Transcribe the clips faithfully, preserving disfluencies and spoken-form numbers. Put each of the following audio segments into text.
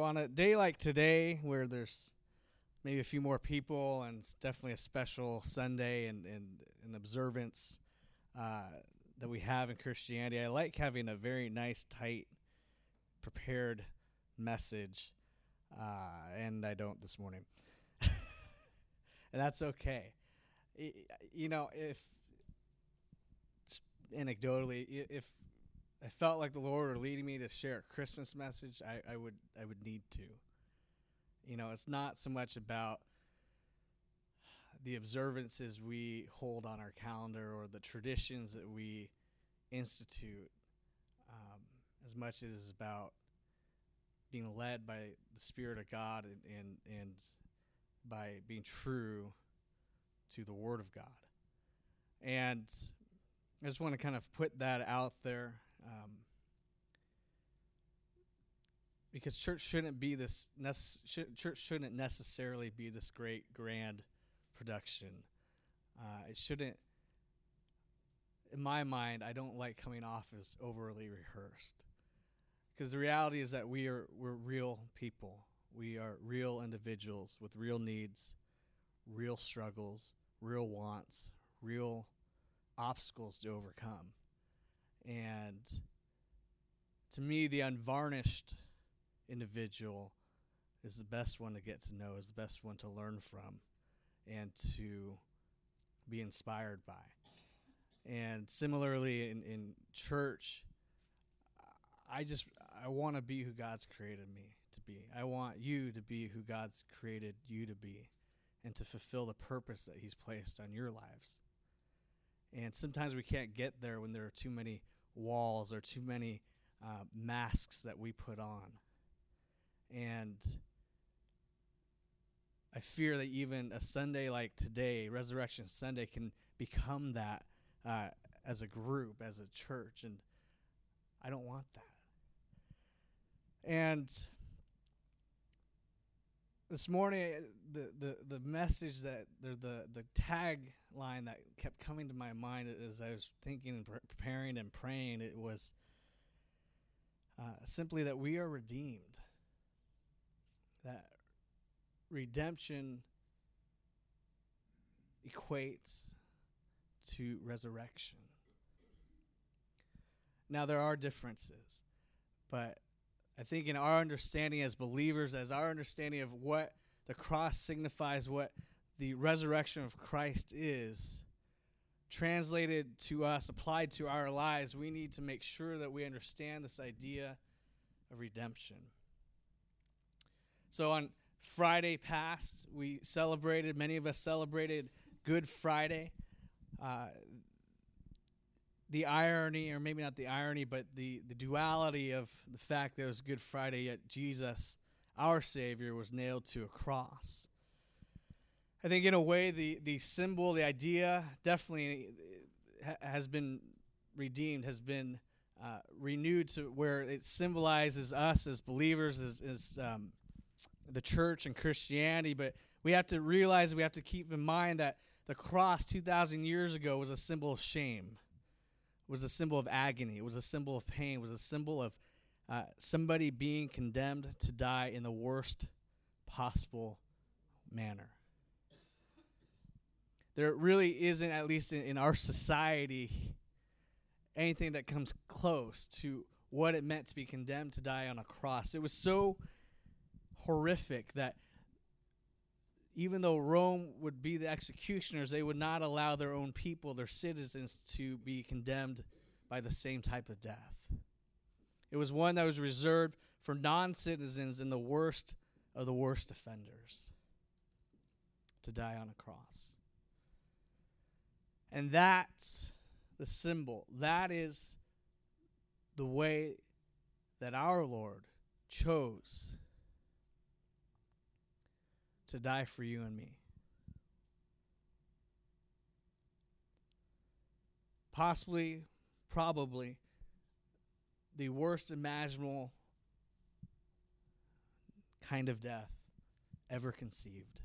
on a day like today, where there's maybe a few more people, and it's definitely a special Sunday and, and an observance uh, that we have in Christianity, I like having a very nice, tight, prepared message, uh, and I don't this morning. And that's okay. I, you know, if, anecdotally, if I felt like the Lord were leading me to share a Christmas message, I, I would I would need to. You know, it's not so much about the observances we hold on our calendar or the traditions that we institute, um, as much as it's about being led by the Spirit of God and, and, and by being true to the Word of God. And I just want to kind of put that out there. Um, because church shouldn't be this, necess- sh- church shouldn't necessarily be this great, grand production. Uh, it shouldn't, in my mind, I don't like coming off as overly rehearsed. Because the reality is that we are, we're real people. We are real individuals with real needs, real struggles, real wants, real obstacles to overcome. And to me, the unvarnished individual is the best one to get to know, is the best one to learn from and to be inspired by. And similarly in, in church, I just, I want to be who God's created me to be. I want you to be who God's created you to be and to fulfill the purpose that he's placed on your lives. And sometimes we can't get there when there are too many walls or too many uh, masks that we put on. And I fear that even a Sunday like today, Resurrection Sunday, can become that uh, as a group, as a church, and I don't want that. And this morning, the, the, the message that, the, the, the tagline that kept coming to my mind as I was thinking and preparing and praying, it was uh, simply that we are redeemed. That redemption equates to resurrection. Now, there are differences, but I think in our understanding as believers, as our understanding of what the cross signifies, what the resurrection of Christ is, translated to us, applied to our lives, we need to make sure that we understand this idea of redemption. So on Friday past, we celebrated, many of us celebrated Good Friday. Uh, the irony, or maybe not the irony, but the, the duality of the fact that it was Good Friday, yet Jesus, our Savior, was nailed to a cross. I think in a way the, the symbol, the idea, definitely ha- has been redeemed, has been uh, renewed to where it symbolizes us as believers, as, as um, the church and Christianity. But we have to realize, we have to keep in mind that the cross two thousand years ago was a symbol of shame, was a symbol of agony, it was a symbol of pain, it was a symbol of uh, somebody being condemned to die in the worst possible manner. There really isn't, at least in, in our society, anything that comes close to what it meant to be condemned to die on a cross. It was so horrific that even though Rome would be the executioners, they would not allow their own people, their citizens, to be condemned by the same type of death. It was one that was reserved for non-citizens and the worst of the worst offenders to die on a cross. And that's the symbol. That is the way that our Lord chose to die for you and me. Possibly, probably, the worst imaginable kind of death ever conceived.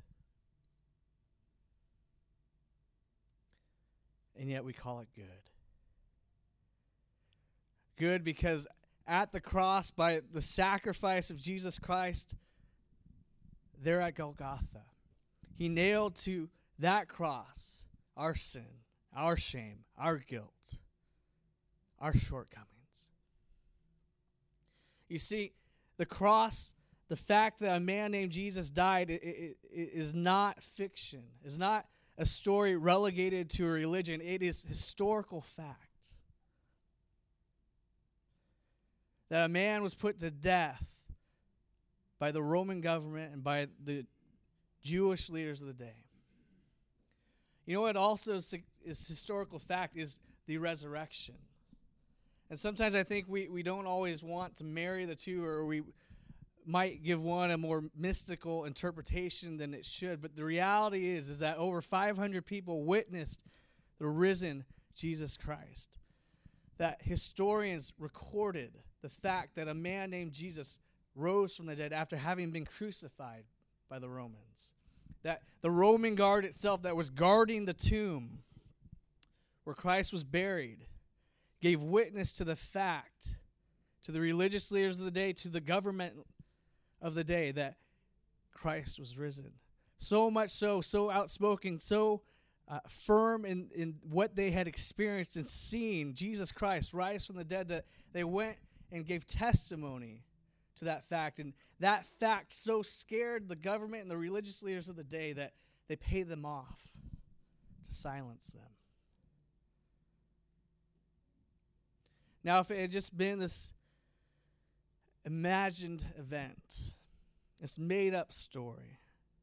And yet we call it good. Good because at the cross, by the sacrifice of Jesus Christ, there at Golgotha. He nailed to that cross our sin, our shame, our guilt, our shortcomings. You see, the cross, the fact that a man named Jesus died, it, it, it is not fiction. It's not a story relegated to a religion. It is historical fact. That a man was put to death by the Roman government and by the Jewish leaders of the day. You know what also is, is historical fact is the resurrection. And sometimes I think we, we don't always want to marry the two, or we might give one a more mystical interpretation than it should. But the reality is, is that over five hundred people witnessed the risen Jesus Christ. That historians recorded the fact that a man named Jesus rose from the dead after having been crucified by the Romans. That the Roman guard itself that was guarding the tomb where Christ was buried gave witness to the fact, to the religious leaders of the day, to the government of the day, that Christ was risen. So much so, so outspoken, so uh, firm in, in what they had experienced and seen Jesus Christ rise from the dead, that they went and gave testimony to that fact. And that fact so scared the government and the religious leaders of the day that they paid them off to silence them. Now, if it had just been this imagined event, this made-up story,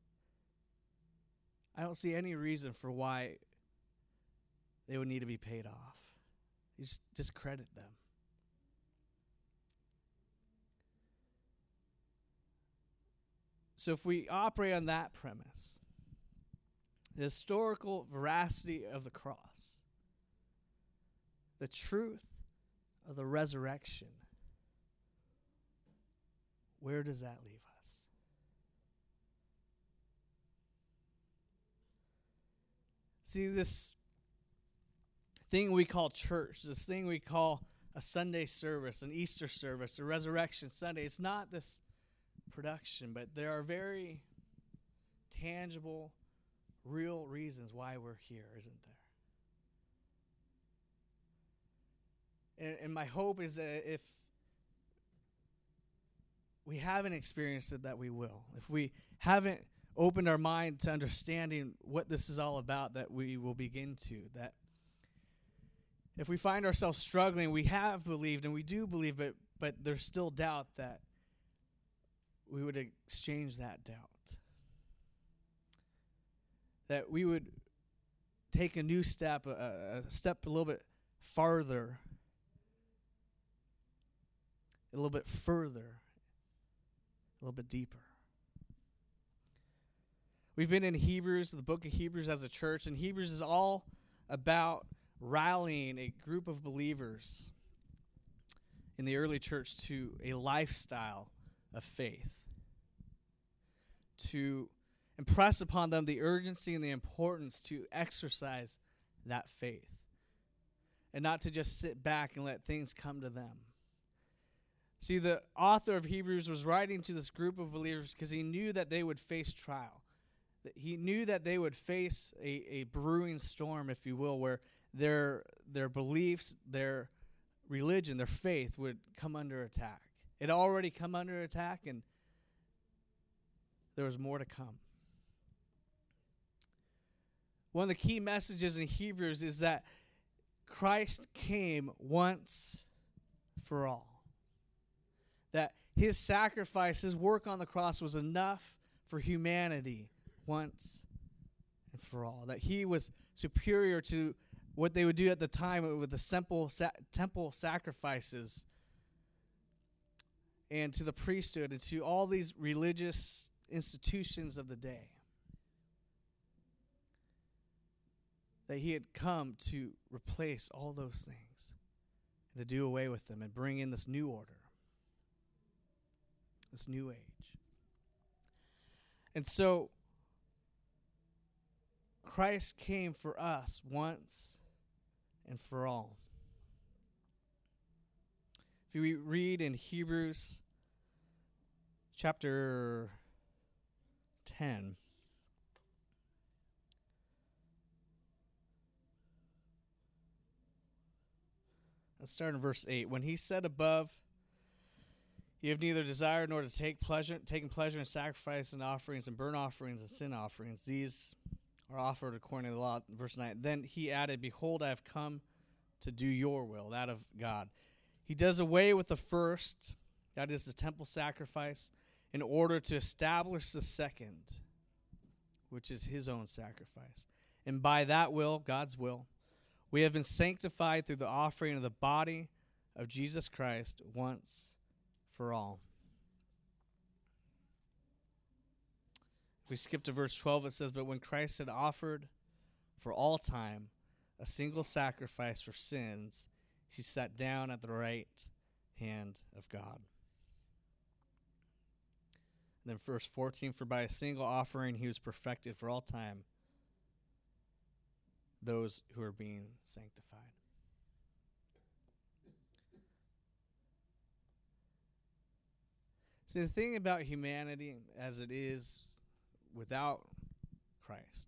I don't see any reason for why they would need to be paid off. You just discredit them. So if we operate on that premise, the historical veracity of the cross, the truth of the resurrection, where does that leave us? See, this thing we call church, this thing we call a Sunday service, an Easter service, a Resurrection Sunday, it's not this production, but there are very tangible, real reasons why we're here, isn't there? And, and my hope is that if we haven't experienced it, that we will. If we haven't opened our mind to understanding what this is all about, that we will begin to. That if we find ourselves struggling, we have believed and we do believe, but but there's still doubt, that we would exchange that doubt. That we would take a new step, a, a step a little bit farther, a little bit further, a little bit deeper. We've been in Hebrews, the book of Hebrews as a church, and Hebrews is all about rallying a group of believers in the early church to a lifestyle of faith, to impress upon them the urgency and the importance to exercise that faith, and not to just sit back and let things come to them. See, the author of Hebrews was writing to this group of believers because he knew that they would face trial. He knew that they would face a, a brewing storm, if you will, where their their beliefs, their religion, their faith would come under attack. It had already come under attack, and there was more to come. One of the key messages in Hebrews is that Christ came once for all. That his sacrifice, his work on the cross was enough for humanity once and for all. That he was superior to what they would do at the time with the simple sa- temple sacrifices, and to the priesthood, and to all these religious institutions of the day. That he had come to replace all those things, and to do away with them, and bring in this new order, this new age. And so Christ came for us once and for all. If we read in Hebrews chapter ten, let's start in verse eight. When he said above, "You have neither desired nor to take pleasure, taken pleasure in sacrifice and offerings and burnt offerings and sin offerings. These are offered according to the law." Verse nine. Then he added, "Behold, I have come to do your will," that of God. He does away with the first, that is the temple sacrifice, in order to establish the second, which is his own sacrifice. And by that will, God's will, we have been sanctified through the offering of the body of Jesus Christ once for all. If we skip to verse twelve, it says, "But when Christ had offered for all time a single sacrifice for sins, he sat down at the right hand of God." And then verse fourteen, "For by a single offering he was perfected for all time those who are being sanctified." See, the thing about humanity as it is without Christ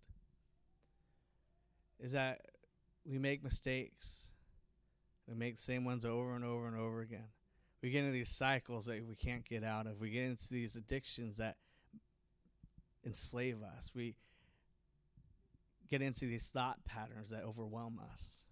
is that we make mistakes. We make the same ones over and over and over again. We get into these cycles that we can't get out of. We get into these addictions that enslave us. We get into these thought patterns that overwhelm us.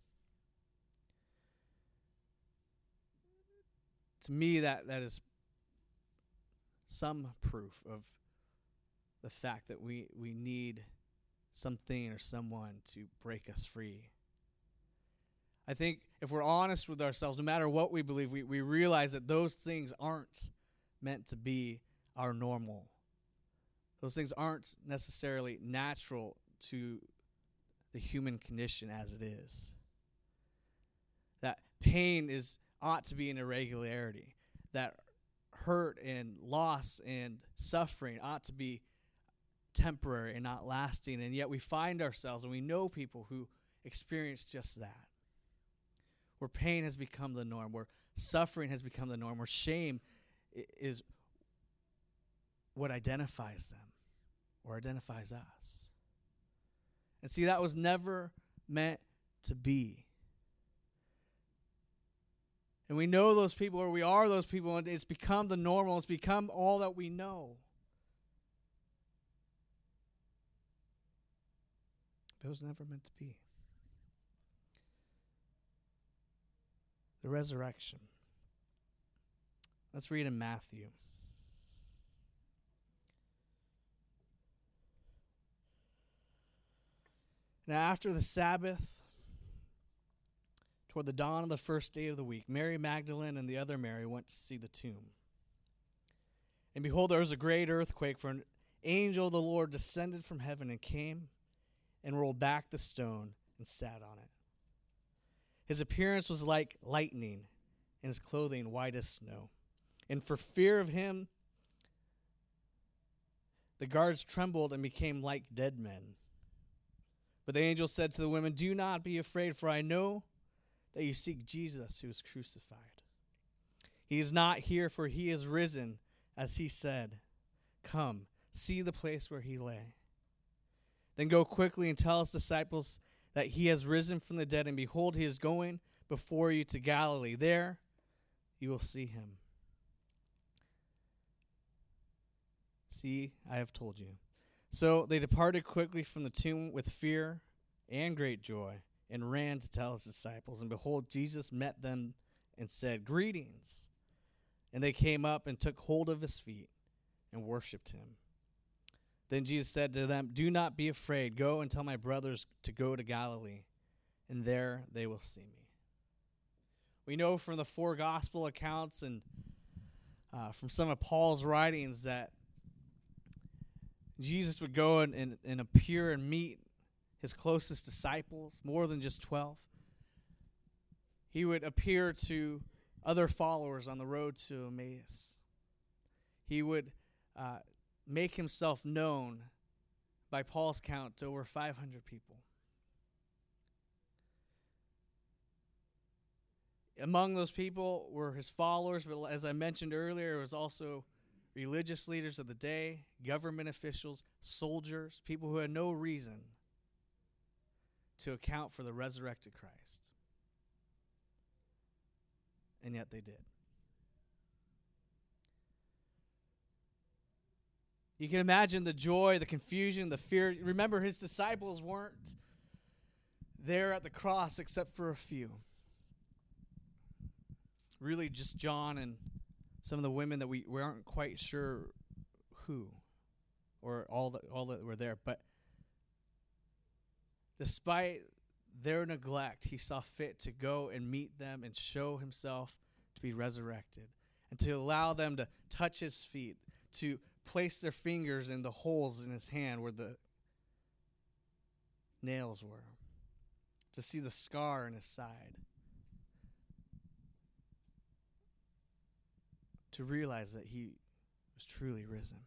To me, that, that is some proof of the fact that we, we need something or someone to break us free. I think if we're honest with ourselves, no matter what we believe, we, we realize that those things aren't meant to be our normal. Those things aren't necessarily natural to the human condition as it is. That pain is ought to be an irregularity. That hurt and loss and suffering ought to be temporary and not lasting. And yet we find ourselves, and we know people who experience just that. Where pain has become the norm, where suffering has become the norm, where shame is what identifies them or identifies us. And see, that was never meant to be. And we know those people, or we are those people, and it's become the normal. It's become all that we know. But it was never meant to be. The resurrection. Let's read in Matthew. Now after the Sabbath, toward the dawn of the first day of the week, Mary Magdalene and the other Mary went to see the tomb. And behold, there was a great earthquake, for an angel of the Lord descended from heaven and came and rolled back the stone and sat on it. His appearance was like lightning, and his clothing white as snow. And for fear of him, the guards trembled and became like dead men. But the angel said to the women, "Do not be afraid, for I know that you seek Jesus who was crucified. He is not here, for he is risen, as he said. Come, see the place where he lay. Then go quickly and tell his disciples that he has risen from the dead, and behold, he is going before you to Galilee. There you will see him." See, I have told you. So they departed quickly from the tomb with fear and great joy, and ran to tell his disciples. And behold, Jesus met them and said, "Greetings." And they came up and took hold of his feet and worshipped him. Then Jesus said to them, "Do not be afraid. Go and tell my brothers to go to Galilee, and there they will see me." We know from the four gospel accounts and uh, from some of Paul's writings that Jesus would go and, and, and appear and meet his closest disciples, more than just twelve. He would appear to other followers on the road to Emmaus. He would uh, make himself known, by Paul's count, to over five hundred people. among those people were his followers, but as I mentioned earlier, it was also religious leaders of the day, government officials, soldiers, people who had no reason to account for the resurrected Christ. And yet they did. You can imagine the joy, the confusion, the fear. Remember, his disciples weren't there at the cross except for a few. Really just John and some of the women that we, we aren't quite sure who or all that, all that were there. But despite their neglect, he saw fit to go and meet them and show himself to be resurrected and to allow them to touch his feet, to place their fingers in the holes in his hand where the nails were, to see the scar in his side, to realize that he was truly risen.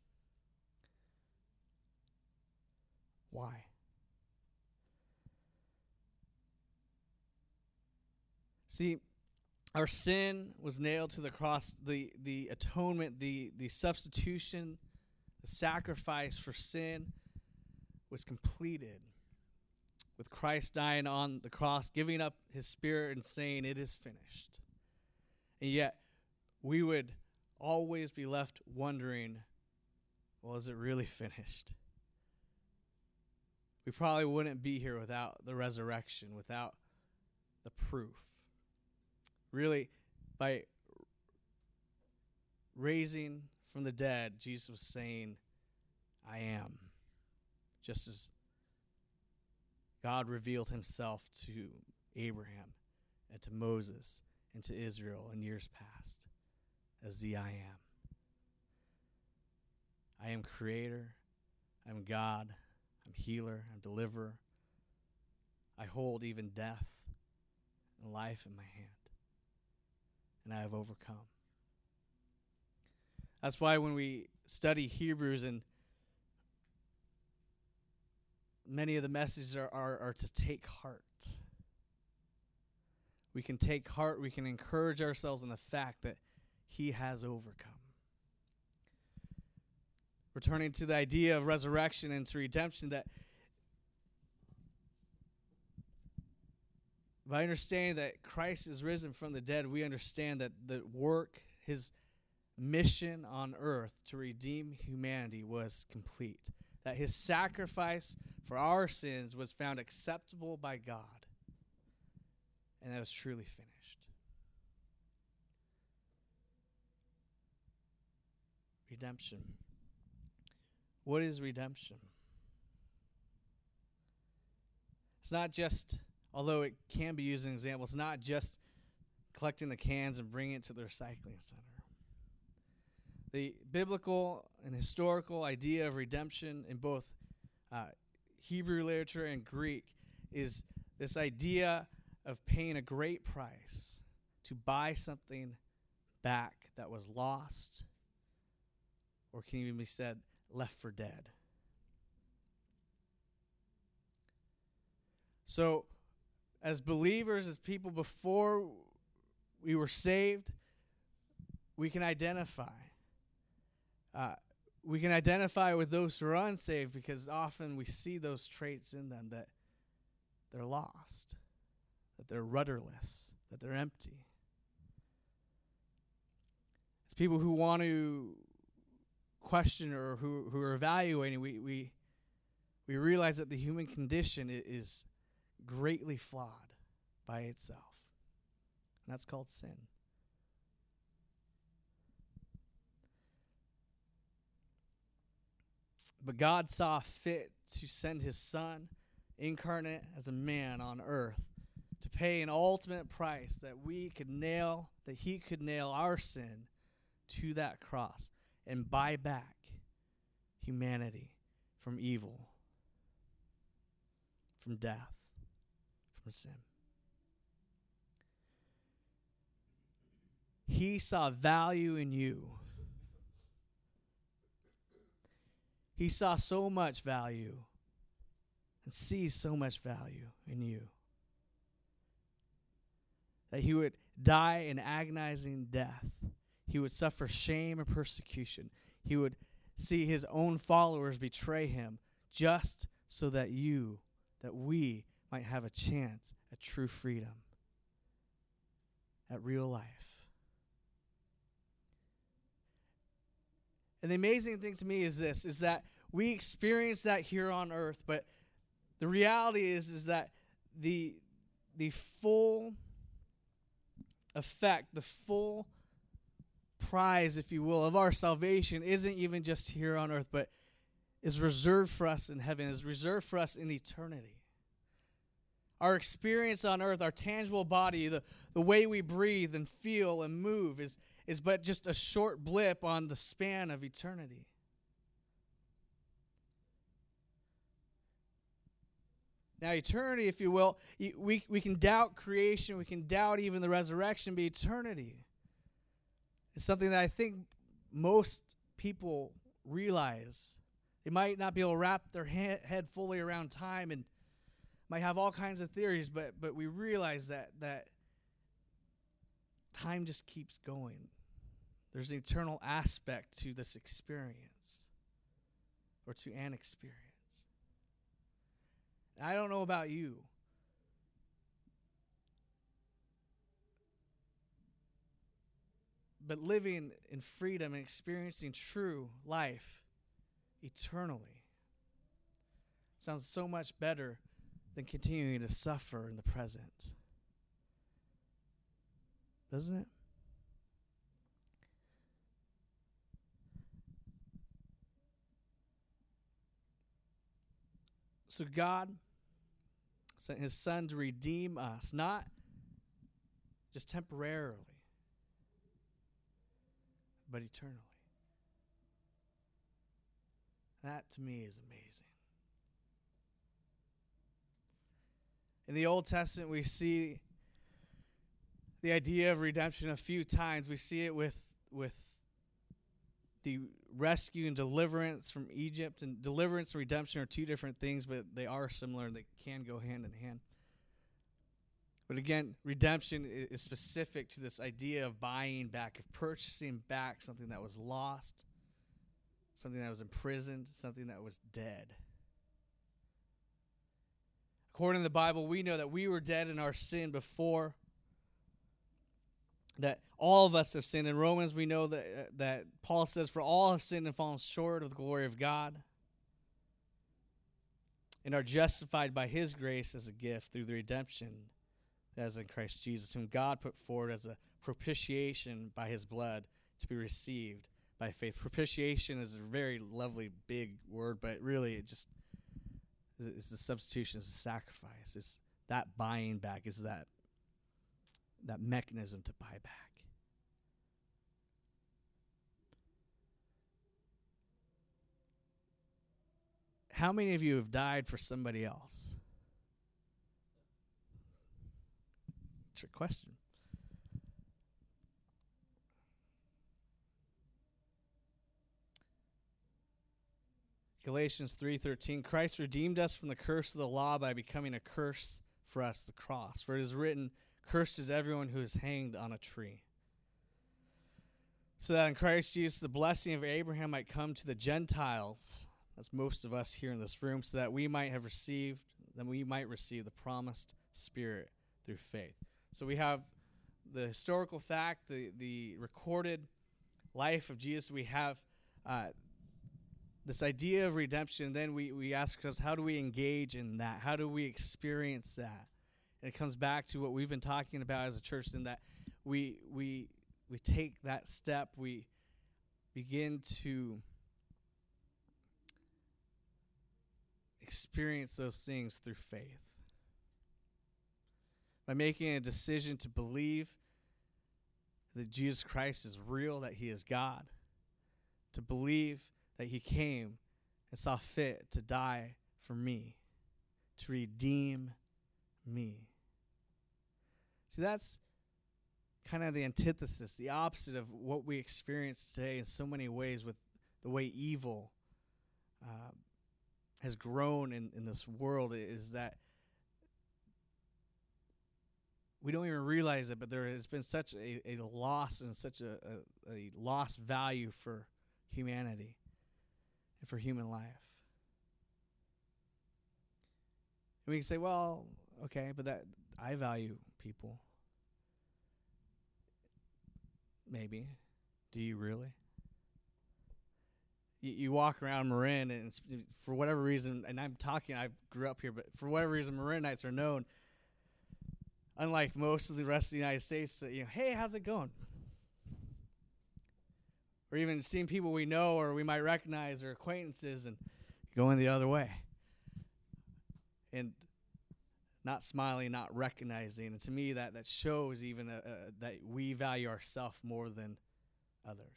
Why? See, our sin was nailed to the cross. The, the atonement, the, the substitution, the sacrifice for sin was completed with Christ dying on the cross, giving up his spirit and saying, "It is finished." And yet, we would always be left wondering, well, is it really finished? We probably wouldn't be here without the resurrection, without the proof. Really, by raising from the dead, Jesus was saying, "I am." Just as God revealed himself to Abraham and to Moses and to Israel in years past as the I am. I am creator. I'm God. I'm healer. I'm deliverer. I hold even death and life in my hand. And I have overcome. That's why when we study Hebrews, and many of the messages are, are, are to take heart. We can take heart, we can encourage ourselves in the fact that he has overcome. Returning to the idea of resurrection and to redemption, that by understanding that Christ is risen from the dead, we understand that the work, his mission on earth to redeem humanity was complete. That his sacrifice for our sins was found acceptable by God. And that was truly finished. Redemption. What is redemption? It's not just, although it can be used as an example, it's not just collecting the cans and bringing it to the recycling center. The biblical and historical idea of redemption in both uh, Hebrew literature and Greek is this idea of paying a great price to buy something back that was lost, or can even be said, left for dead. So, as believers, as people before we were saved, we can identify. Uh, we can identify with those who are unsaved because often we see those traits in them, that they're lost, that they're rudderless, that they're empty. As people who want to question or who, who are evaluating, we, we, we realize that the human condition is greatly flawed by itself. And that's called sin. But God saw fit to send his son, incarnate as a man on earth, to pay an ultimate price that we could nail, that he could nail our sin to that cross and buy back humanity from evil, from death, from sin. He saw value in you. He saw so much value and sees so much value in you that he would die an agonizing death. He would suffer shame and persecution. He would see his own followers betray him just so that you, that we might have a chance at true freedom, at real life. And the amazing thing to me is this, is that we experience that here on earth, but the reality is, is that the, the full effect, the full prize, if you will, of our salvation isn't even just here on earth, but is reserved for us in heaven, is reserved for us in eternity. Our experience on earth, our tangible body, the, the way we breathe and feel and move is, is but just a short blip on the span of eternity. Now, eternity, if you will, we, we can doubt creation, we can doubt even the resurrection, but eternity is something that I think most people realize. They might not be able to wrap their head, head fully around time and might have all kinds of theories, but but we realize that that time just keeps going. There's an eternal aspect to this experience, or to an experience. I don't know about you, but living in freedom and experiencing true life eternally sounds so much better than continuing to suffer in the present. Doesn't it? So God sent his Son to redeem us, not just temporarily, but eternally. That to me is amazing. In the Old Testament, we see the idea of redemption a few times. We see it with, with the rescue and deliverance from Egypt. And deliverance and redemption are two different things, but they are similar and they can go hand in hand. But again, redemption is specific to this idea of buying back, of purchasing back something that was lost, something that was imprisoned, something that was dead. According to the Bible, we know that we were dead in our sin before, that all of us have sinned. In Romans, we know that, uh, that Paul says, for all have sinned and fallen short of the glory of God, and are justified by his grace as a gift through the redemption that is in Christ Jesus, whom God put forward as a propitiation by his blood to be received by faith. Propitiation is a very lovely, big word, but really it just is the substitution, is the sacrifice. It's that buying back, is that that mechanism to buy back. How many of you have died for somebody else? Trick question. Galatians three thirteen, Christ redeemed us from the curse of the law by becoming a curse for us, the cross. For it is written, cursed is everyone who is hanged on a tree. So that in Christ Jesus the blessing of Abraham might come to the Gentiles, that's most of us here in this room, so that we might have received, that we might receive the promised Spirit through faith. So we have the historical fact, the, the recorded life of Jesus. We have uh, this idea of redemption. Then we, we ask ourselves, how do we engage in that? How do we experience that? And it comes back to what we've been talking about as a church, in that we we we take that step, we begin to experience those things through faith. By making a decision to believe that Jesus Christ is real, that he is God, to believe that he came and saw fit to die for me, to redeem me. See, that's kind of the antithesis, the opposite of what we experience today in so many ways, with the way evil uh, has grown in, in this world, is that we don't even realize it, but there has been such a, a loss and such a, a, a lost value for humanity and for human life. And we can say, well, okay, but that I value people. Maybe. Do you really? You, you walk around Marin, and it's, for whatever reason, and I'm talking, I grew up here, but for whatever reason, Marinites are known, unlike most of the rest of the United States, to, you know, hey, how's it going? Or even seeing people we know or we might recognize or acquaintances and going the other way. And not smiling, not recognizing. And to me, that, that shows even uh, uh, that we value ourselves more than others.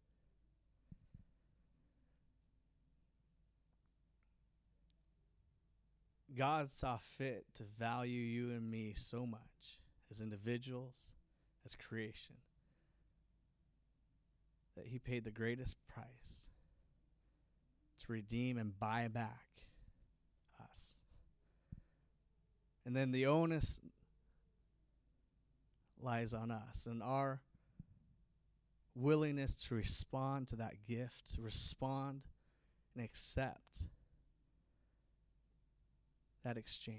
God saw fit to value you and me so much as individuals, as creation, that he paid the greatest price to redeem and buy back us. And then the onus lies on us and our willingness to respond to that gift, to respond and accept that exchange.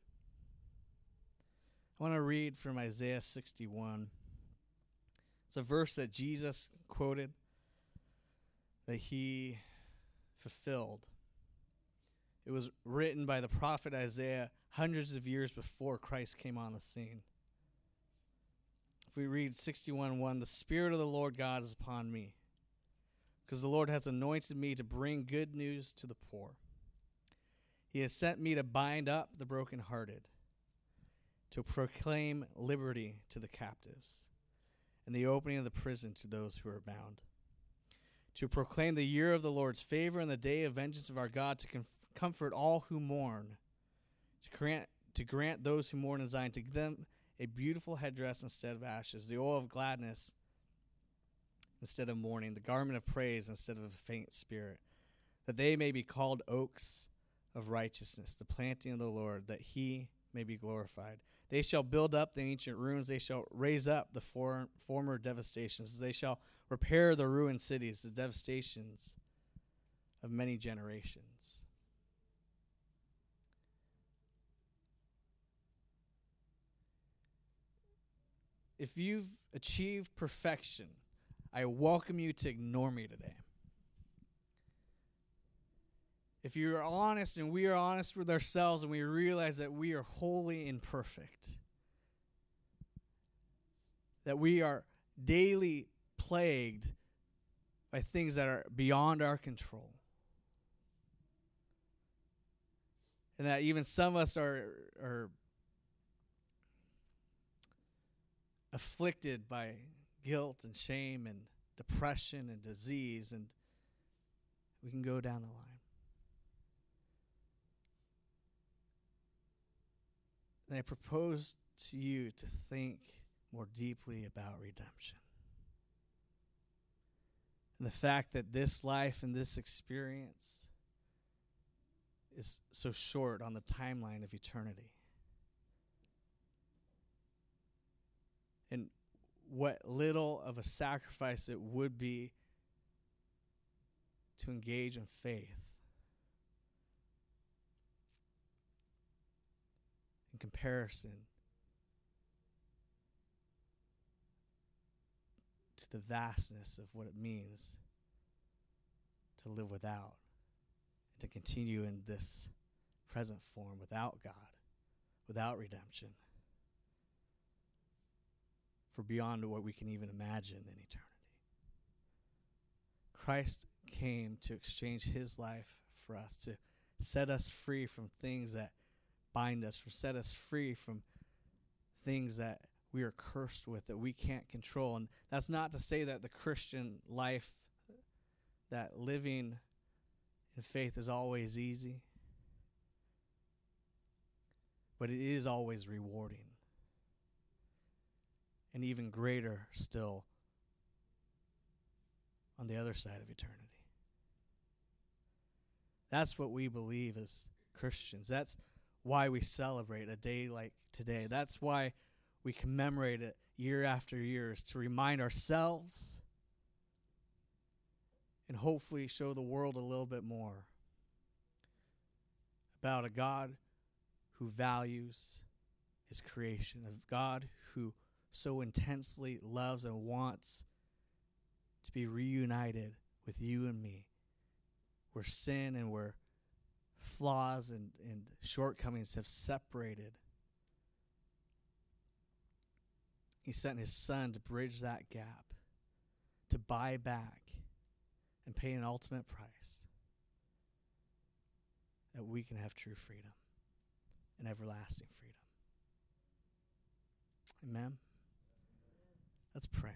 I want to read from Isaiah sixty-one. It's a verse that Jesus quoted, that he fulfilled. It was written by the prophet Isaiah hundreds of years before Christ came on the scene. If we read sixty-one one, the Spirit of the Lord God is upon me, because the Lord has anointed me to bring good news to the poor. He has sent me to bind up the brokenhearted, to proclaim liberty to the captives, and the opening of the prison to those who are bound, to proclaim the year of the Lord's favor and the day of vengeance of our God, to conf- comfort all who mourn, to grant, to grant those who mourn in Zion, to give them a beautiful headdress instead of ashes, the oil of gladness instead of mourning, the garment of praise instead of a faint spirit, that they may be called oaks of righteousness, the planting of the Lord, that he may be glorified. They shall build up the ancient ruins. They shall raise up the for, former devastations. They shall repair the ruined cities, the devastations of many generations. If you've achieved perfection, I welcome you to ignore me today. If you are honest and we are honest with ourselves and we realize that we are wholly imperfect, that we are daily plagued by things that are beyond our control, and that even some of us are, are afflicted by guilt and shame and depression and disease, and we can go down the line. And I propose to you to think more deeply about redemption. And the fact that this life and this experience is so short on the timeline of eternity. And what little of a sacrifice it would be to engage in faith in comparison to the vastness of what it means to live without and to continue in this present form without God, without redemption, for beyond what we can even imagine in eternity. Christ came to exchange his life for us, to set us free from things that bind us, for set us free from things that we are cursed with, that we can't control. And that's not to say that the Christian life, that living in faith is always easy, but it is always rewarding. And even greater still on the other side of eternity. That's what we believe as Christians. That's why we celebrate a day like today. That's why we commemorate it year after year is to remind ourselves and hopefully show the world a little bit more about a God who values his creation, a God who so intensely loves and wants to be reunited with you and me, where sin and where flaws and, and shortcomings have separated. He sent his son to bridge that gap, to buy back and pay an ultimate price that we can have true freedom and everlasting freedom. Amen? Let's pray.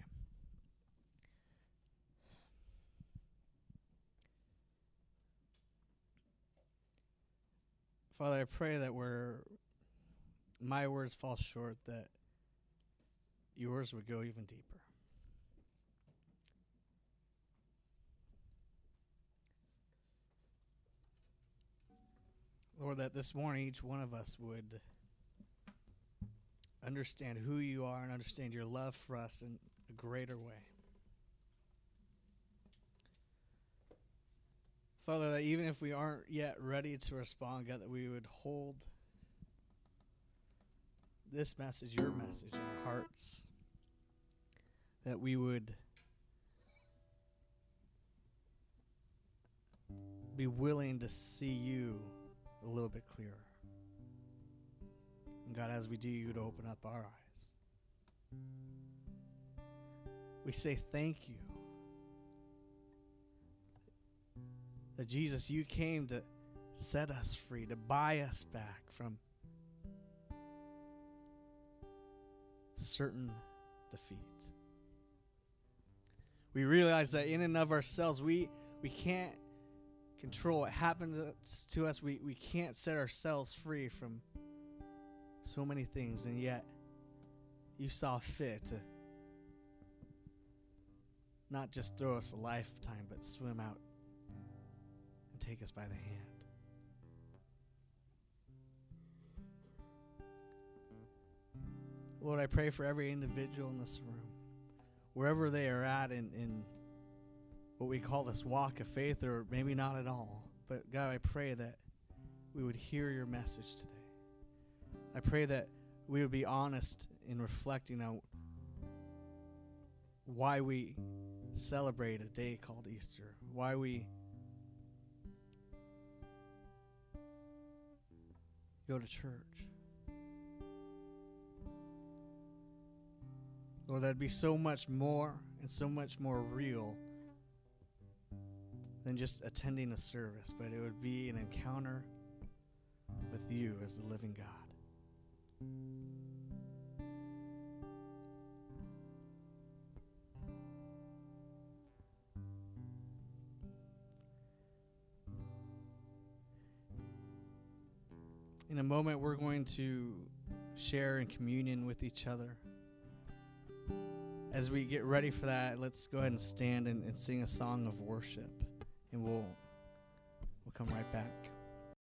Father, I pray that where my words fall short, that yours would go even deeper. Lord, that this morning each one of us would understand who you are and understand your love for us in a greater way. Father, that even if we aren't yet ready to respond, God, that we would hold this message, your message, in our hearts. That we would be willing to see you a little bit clearer. And God, as we do, you would open up our eyes. We say thank you. That Jesus, you came to set us free, to buy us back from certain defeat. We realize that in and of ourselves, we, we can't control what happens to us. We, we can't set ourselves free from so many things, and yet you saw fit to not just throw us a lifetime, but swim out and take us by the hand. Lord, I pray for every individual in this room, wherever they are at in, in what we call this walk of faith, or maybe not at all. But God, I pray that we would hear your message today. I pray that we would be honest in reflecting on why we celebrate a day called Easter, why we go to church. Lord, that'd be so much more and so much more real than just attending a service, but it would be an encounter with you as the living God. In a moment, we're going to share in communion with each other. As we get ready for that, let's go ahead and stand and, and sing a song of worship, and we'll we'll come right back.